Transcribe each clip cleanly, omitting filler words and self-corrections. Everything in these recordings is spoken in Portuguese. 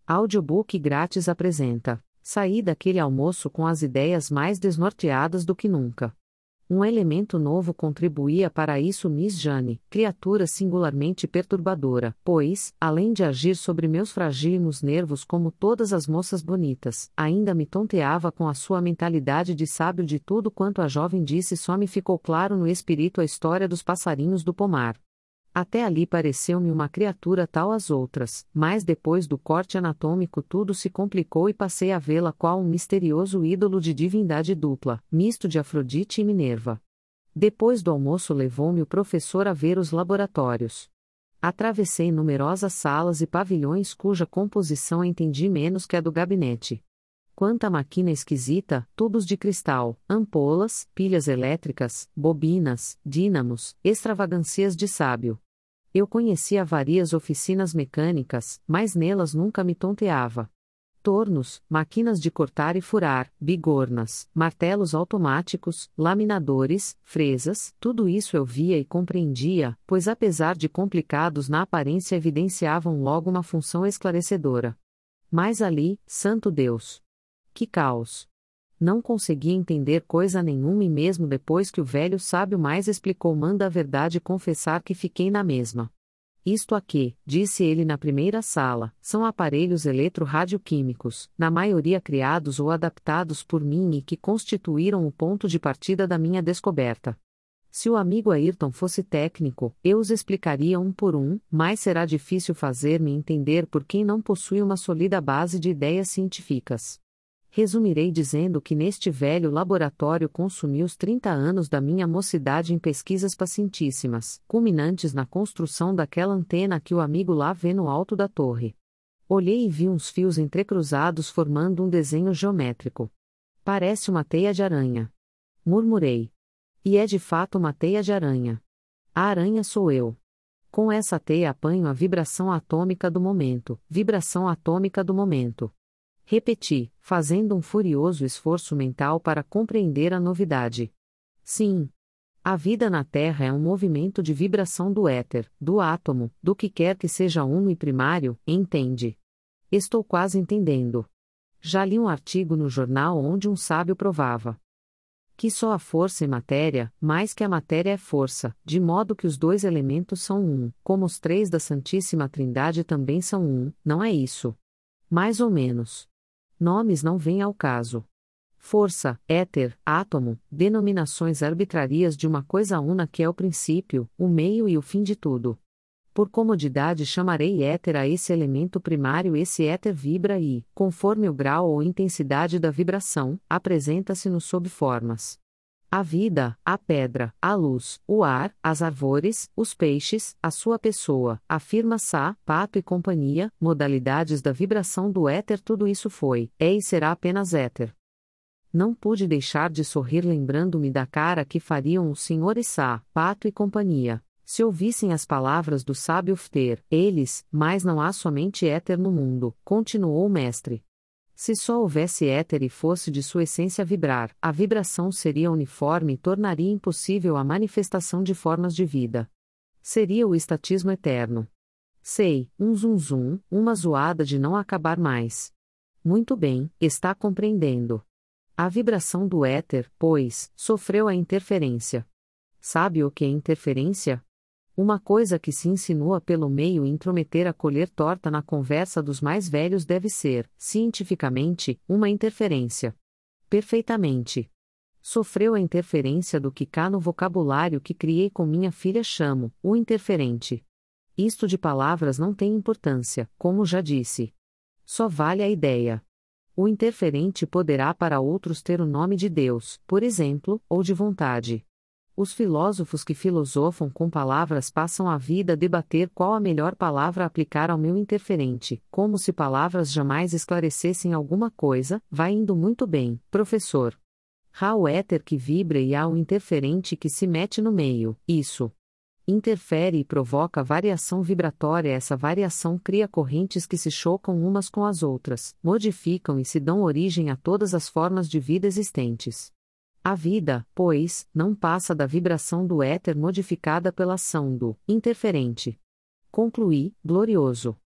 Audiobook grátis apresenta: Saí daquele almoço com as ideias mais desnorteadas do que nunca. Um elemento novo contribuía para isso. Miss Jane, criatura singularmente perturbadora, pois, além de agir sobre meus fragílimos nervos como todas as moças bonitas, ainda me tonteava com a sua mentalidade de sábio. De tudo quanto a jovem disse só me ficou claro no espírito a história dos passarinhos do pomar. Até ali pareceu-me uma criatura tal às outras, mas depois do corte anatômico tudo se complicou e passei a vê-la qual um misterioso ídolo de divindade dupla, misto de Afrodite e Minerva. Depois do almoço levou-me o professor a ver os laboratórios. Atravessei numerosas salas e pavilhões cuja composição entendi menos que a do gabinete. Quanta máquina esquisita, tubos de cristal, ampolas, pilhas elétricas, bobinas, dínamos, extravagâncias de sábio. Eu conhecia varias oficinas mecânicas, mas nelas nunca me tonteava. Tornos, máquinas de cortar e furar, bigornas, martelos automáticos, laminadores, fresas, tudo isso eu via e compreendia, pois apesar de complicados na aparência evidenciavam logo uma função esclarecedora. Mas ali, santo Deus! Que caos! Não conseguia entender coisa nenhuma e mesmo depois que o velho sábio mais explicou manda a verdade confessar que fiquei na mesma. Isto aqui, disse ele na primeira sala, são aparelhos eletroradioquímicos, na maioria criados ou adaptados por mim e que constituíram o ponto de partida da minha descoberta. Se o amigo Ayrton fosse técnico, eu os explicaria um por um, mas será difícil fazer-me entender por quem não possui uma sólida base de ideias científicas. Resumirei dizendo que neste velho laboratório consumi os 30 anos da minha mocidade em pesquisas pacientíssimas, culminantes na construção daquela antena que o amigo lá vê no alto da torre. Olhei e vi uns fios entrecruzados formando um desenho geométrico. Parece uma teia de aranha. Murmurei. E é de fato uma teia de aranha. A aranha sou eu. Com essa teia apanho a vibração atômica do momento, vibração atômica do momento. Repeti, fazendo um furioso esforço mental para compreender a novidade. Sim. A vida na Terra é um movimento de vibração do éter, do átomo, do que quer que seja uno e primário, entende? Estou quase entendendo. Já li um artigo no jornal onde um sábio provava que só a força é matéria, mais que a matéria é força, de modo que os dois elementos são um, como os três da Santíssima Trindade também são um, não é isso? Mais ou menos. Nomes não vêm ao caso. Força, éter, átomo, denominações arbitrarias de uma coisa una que é o princípio, o meio e o fim de tudo. Por comodidade chamarei éter a esse elemento primário. Esse éter vibra e, conforme o grau ou intensidade da vibração, apresenta-se-nos sob formas. A vida, a pedra, a luz, o ar, as árvores, os peixes, a sua pessoa, afirma Sá, Pato e companhia, modalidades da vibração do éter. Tudo isso foi, é e será apenas éter. Não pude deixar de sorrir lembrando-me da cara que fariam os senhores Sá, Pato e companhia, se ouvissem as palavras do sábio Fter. Eles, mas não há somente éter no mundo, continuou o mestre. Se só houvesse éter e fosse de sua essência vibrar, a vibração seria uniforme e tornaria impossível a manifestação de formas de vida. Seria o estatismo eterno. Sei, um zum zum, uma zoada de não acabar mais. Muito bem, está compreendendo. A vibração do éter, pois, sofreu a interferência. Sabe o que é interferência? Uma coisa que se insinua pelo meio e intrometer a colher torta na conversa dos mais velhos deve ser, cientificamente, uma interferência. Perfeitamente. Sofreu a interferência do que cá no vocabulário que criei com minha filha chamo, o interferente. Isto de palavras não tem importância, como já disse. Só vale a ideia. O interferente poderá para outros ter o nome de Deus, por exemplo, ou de vontade. Os filósofos que filosofam com palavras passam a vida a debater qual a melhor palavra aplicar ao meu interferente, como se palavras jamais esclarecessem alguma coisa. Vai indo muito bem, professor. Há o éter que vibra e há o interferente que se mete no meio, isso. Interfere e provoca variação vibratória. Essa variação cria correntes que se chocam umas com as outras, modificam e se dão origem a todas as formas de vida existentes. A vida, pois, não passa da vibração do éter modificada pela ação do interferente. Concluí, glorioso.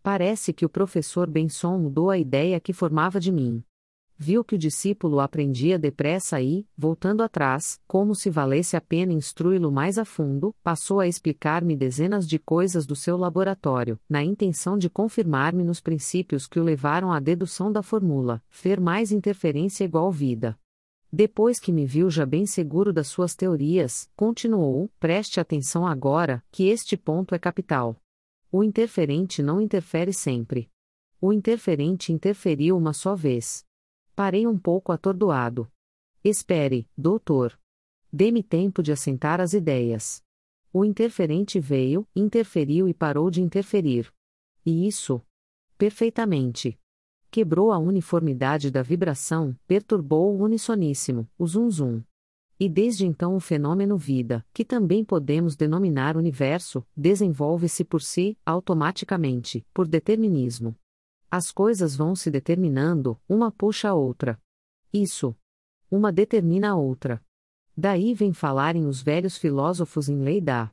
Parece que o professor Benson mudou a ideia que formava de mim. Viu que o discípulo aprendia depressa e, voltando atrás, como se valesse a pena instruí-lo mais a fundo, passou a explicar-me dezenas de coisas do seu laboratório, na intenção de confirmar-me nos princípios que o levaram à dedução da fórmula, fer mais interferência igual vida. Depois que me viu já bem seguro das suas teorias, continuou: preste atenção agora, que este ponto é capital. O interferente não interfere sempre. O interferente interferiu uma só vez. Parei um pouco atordoado. Espere, doutor. Dê-me tempo de assentar as ideias. O interferente veio, interferiu e parou de interferir. E isso? Perfeitamente. Quebrou a uniformidade da vibração, perturbou o unissoníssimo, o zum-zum. E desde então o fenômeno vida, que também podemos denominar universo, desenvolve-se por si, automaticamente, por determinismo. As coisas vão se determinando, uma puxa a outra. Isso. Uma determina a outra. Daí vem falarem os velhos filósofos em lei da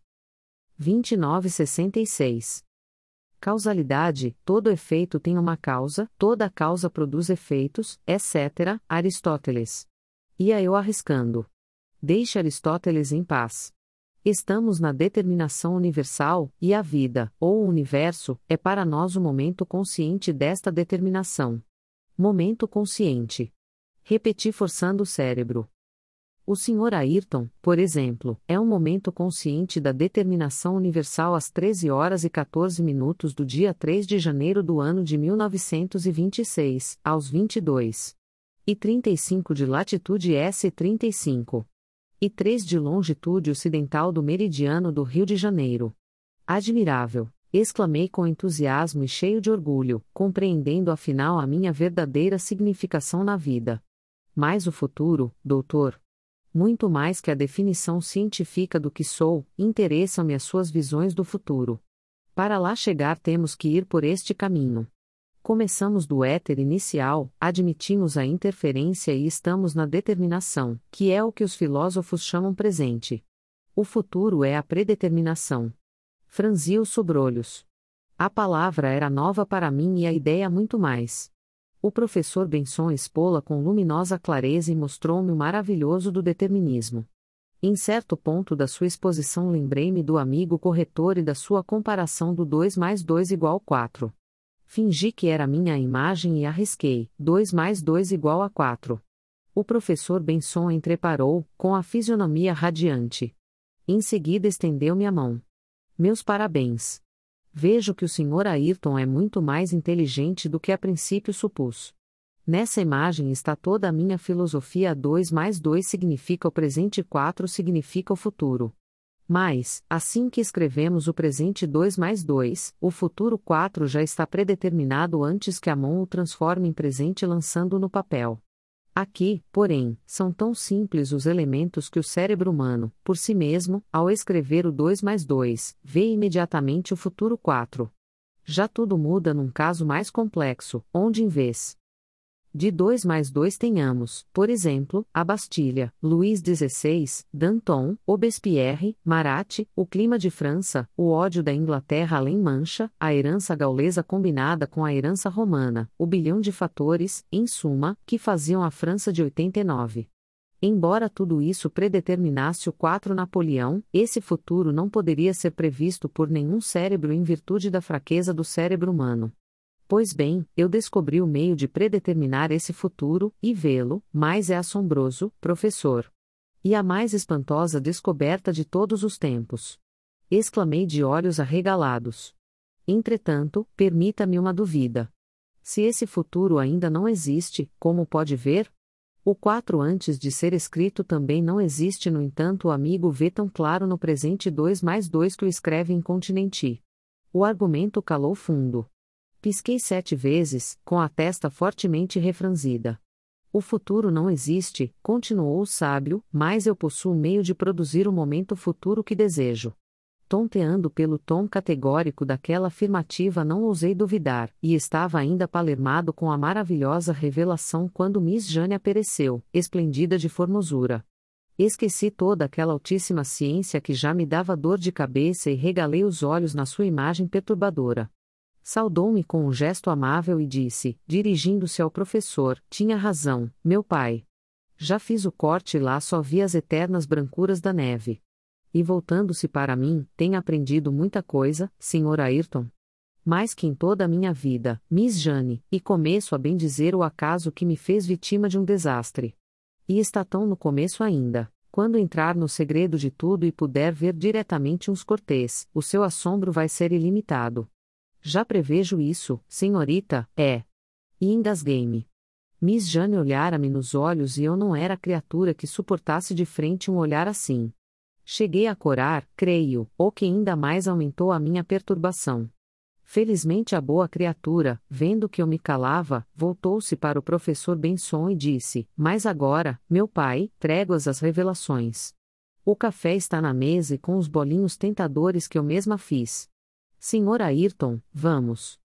2966. Causalidade: todo efeito tem uma causa, toda causa produz efeitos, etc. Aristóteles. Ia eu arriscando. Deixe Aristóteles em paz. Estamos na determinação universal, e a vida, ou o universo, é para nós o momento consciente desta determinação. Momento consciente. Repeti forçando o cérebro. O Sr. Ayrton, por exemplo, é um momento consciente da determinação universal às 13h14 do dia 3 de janeiro do ano de 1926, aos 22h35 de latitude S35. E 3 de longitude ocidental do meridiano do Rio de Janeiro. Admirável! Exclamei com entusiasmo e cheio de orgulho, compreendendo afinal a minha verdadeira significação na vida. Mas o futuro, doutor? Muito mais que a definição científica do que sou, interessam-me as suas visões do futuro. Para lá chegar temos que ir por este caminho. Começamos do éter inicial, admitimos a interferência e estamos na determinação, que é o que os filósofos chamam presente. O futuro é a predeterminação. Franzi os sobrolhos. A palavra era nova para mim e a ideia muito mais. O professor Benson expô-la com luminosa clareza e mostrou-me o maravilhoso do determinismo. Em certo ponto da sua exposição lembrei-me do amigo corretor e da sua comparação do 2 mais 2 igual 4. Fingi que era minha imagem e arrisquei, 2 mais 2 igual a 4. O professor Benson entreparou, com a fisionomia radiante. Em seguida estendeu-me a mão. Meus parabéns. Vejo que o Sr. Ayrton é muito mais inteligente do que a princípio supus. Nessa imagem está toda a minha filosofia. 2 mais 2 significa o presente e 4 significa o futuro. Mas, assim que escrevemos o presente 2 mais 2, o futuro 4 já está predeterminado antes que a mão o transforme em presente lançando-o no papel. Aqui, porém, são tão simples os elementos que o cérebro humano, por si mesmo, ao escrever o 2 mais 2, vê imediatamente o futuro 4. Já tudo muda num caso mais complexo, onde em vez de 2 mais 2 tenhamos, por exemplo, a Bastilha, Luís XVI, Danton, Robespierre, Marat, o clima de França, o ódio da Inglaterra além Mancha, a herança gaulesa combinada com a herança romana, o bilhão de fatores, em suma, que faziam a França de 89. Embora tudo isso predeterminasse o 4 Napoleão, esse futuro não poderia ser previsto por nenhum cérebro em virtude da fraqueza do cérebro humano. Pois bem, eu descobri o meio de predeterminar esse futuro, e vê-lo, mais é assombroso, professor. E a mais espantosa descoberta de todos os tempos. Exclamei de olhos arregalados. Entretanto, permita-me uma dúvida. Se esse futuro ainda não existe, como pode ver? O 4 antes de ser escrito também não existe, no entanto o amigo vê tão claro no presente 2 mais 2 que o escreve incontinenti. O argumento calou fundo. Pisquei 7 vezes, com a testa fortemente refranzida. O futuro não existe, continuou o sábio, mas eu possuo o meio de produzir o momento futuro que desejo. Tonteando pelo tom categórico daquela afirmativa não ousei duvidar, e estava ainda palermado com a maravilhosa revelação quando Miss Jane apareceu, esplendida de formosura. Esqueci toda aquela altíssima ciência que já me dava dor de cabeça e regalei os olhos na sua imagem perturbadora. Saudou-me com um gesto amável e disse, dirigindo-se ao professor: tinha razão, meu pai. Já fiz o corte e lá só vi as eternas brancuras da neve. E voltando-se para mim, tem aprendido muita coisa, Sr. Ayrton? Mais que em toda a minha vida, Miss Jane, e começo a bendizer o acaso que me fez vítima de um desastre. E está tão no começo ainda. Quando entrar no segredo de tudo e puder ver diretamente uns cortês, o seu assombro vai ser ilimitado. Já prevejo isso, senhorita, é. E engasguei-me. Miss Jane olhara-me nos olhos e eu não era criatura que suportasse de frente um olhar assim. Cheguei a corar, creio, o que ainda mais aumentou a minha perturbação. Felizmente a boa criatura, vendo que eu me calava, voltou-se para o professor Benson e disse: mas agora, meu pai, tréguas às revelações. O café está na mesa e com os bolinhos tentadores que eu mesma fiz. Sr. Ayrton, vamos.